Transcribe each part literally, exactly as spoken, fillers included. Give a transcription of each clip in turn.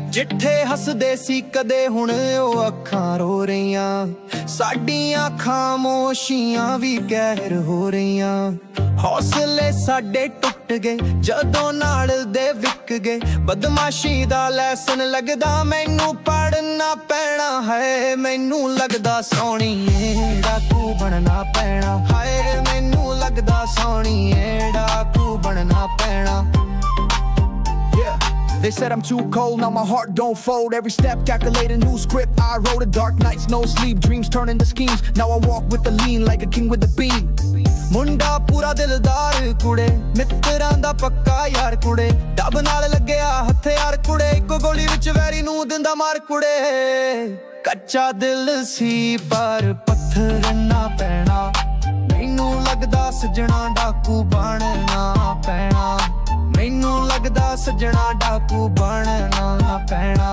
ਜਿੱਥੇ ਹੱਸਦੇ ਸੀ ਕਦੇ ਹੁਣ ਉਹ ਅੱਖਾਂ ਰੋ ਰਹੀਆਂ। ਸਾਡੀਆਂ ਖਾਮੋਸ਼ੀਆਂ ਵੀ ਕਹਿਰ ਹੋ ਰਹੀਆਂ। ਹੌਸਲੇ ਸਾਡੇ ਟੁੱਟ ਗਏ ਜਦੋਂ ਨਾਲ ਦੇ ਵਿਕ ਗਏ। ਬਦਮਾਸ਼ੀ ਦਾ ਲੈਸਨ ਲੱਗਦਾ ਮੈਨੂੰ ਪੜ੍ਹਨਾ ਪੈਣਾ ਹੈ। ਮੈਨੂੰ ਲੱਗਦਾ ਸੋਹਣੀਏ ਡਾਕੂ ਬਣਨਾ ਪੈਣਾ। ਹਾਏ ਮੈਨੂੰ ਲੱਗਦਾ ਸੋਹਣੀਏ ਡਾਕੂ ਬਣਨਾ ਪੈਣਾ। They said I'm too cold, now my heart don't fold. Every step calculated, new script I wrote it. Dark nights, no sleep, dreams turn into schemes. Now I walk with the lean like a king with the beam. ਮੁੰਡਾ ਪੂਰਾ ਦਿਲਦਾਰ ਕੁੜੇ, ਮਿੱਤਰਾਂ ਦਾ ਪੱਕਾ ਯਾਰ ਕੁੜੇ। ਡੱਬ ਨਾਲ ਲੱਗਿਆ ਹਥਿਆਰ ਕੁੜੇ, ਇੱਕੋ ਗੋਲੀ ਵਿੱਚ ਵੈਰੀ ਨੂੰ ਦਿੰਦਾ ਮਾਰ ਕੁੜੇ। ਕੱਚਾ ਦਿਲ ਸੀ ਪਰ ਪੱਥਰ ਨਾ ਪੈਣਾ। ਮੈਨੂੰ ਲੱਗਦਾ ਸੱਜਣਾ ਡਾਕੂ ਬਣਨਾ ਪੈਣਾ। ਮੈਨੂੰ ਲੱਗਦਾ ਸੱਜਣਾ ਡਾਕੂ ਬਣਨਾ ਪੈਣਾ।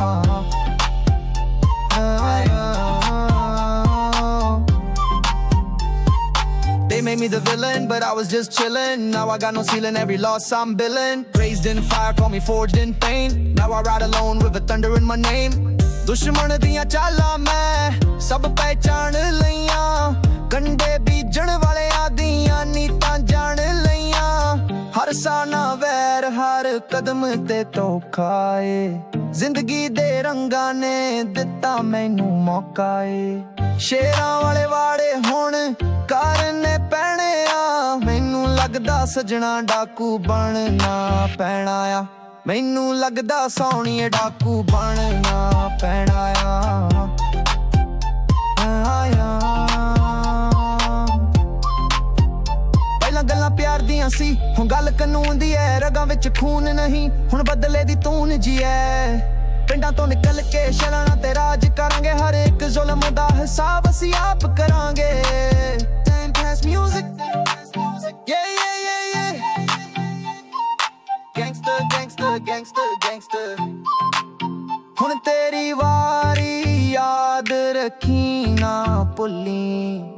They made me the villain, but I was just chillin'. Now I got no ceiling, every loss I'm billing. Raised in fire, call me forged in pain. Now I ride alone with a thunder in my name. ਦੁਸ਼ਮਣ ਦੀਆਂ ਚਾਲਾਂ ਮੈਂ ਸਭ ਪਹਿਚਾਣ ਲਈਆਂ। ਕੰਡੇ ਬੀਜਣ ਵਾਲਿਆਂ ਦੀਆਂ ਨੀਤਾਂ ਜਾਣ ਲਈਆਂ। ਹਰ ਸਾਨਾ ਵੈਰ ਹਰ ਕਦਮ ਤੇ ਧੋਖਾ ਏ। ਜ਼ਿੰਦਗੀ ਦੇ ਰੰਗਾਂ ਨੇ ਦਿੱਤਾ ਮੈਨੂੰ ਮੌਕਾ ਏ। ਸ਼ੇਰਾਂ ਵਾਲੇ ਵਾੜੇ ਹੁਣ ਕਰਨੇ ਪੈਣੇ ਆ। ਮੈਨੂੰ ਲੱਗਦਾ ਸੱਜਣਾ ਡਾਕੂ ਬਣਨਾ ਪੈਣਾ ਆ। ਮੈਨੂੰ ਲੱਗਦਾ ਸੋਹਣੀਏ ਡਾਕੂ ਬਣਨਾ ਪੈਣਾ ਆ। ਪਹਿਲਾਂ ਗੱਲਾਂ ਪਿਆਰ ਦੀਆਂ ਸੀ, ਹੁਣ ਗੱਲ ਕਾਨੂੰਨ ਦੀ ਐ। ਰਗਾਂ ਵਿੱਚ ਖੂਨ ਨਹੀਂ, ਹੁਣ ਬਦਲੇ ਦੀ ਤੂਨ ਜੀ ਐ। ਪਿੰਡਾਂ ਤੋਂ ਨਿਕਲ ਕੇ ਸ਼ਹਿਰਾਂ ਤੇ ਰਾਜ ਕਰਾਂਗੇ। ਹਰ ਇੱਕ ਜ਼ੁਲਮ ਦਾ ਹਿਸਾਬ ਅਸੀਂ ਆਪ ਕਰਾਂਗੇ। Time pass music, yeah yeah yeah yeah. Gangster gangster gangster gangster। ਹੁਣ ਤੇਰੀ ਵਾਰੀ ਯਾਦ ਰੱਖੀ ਨਾ ਭੁੱਲੀ।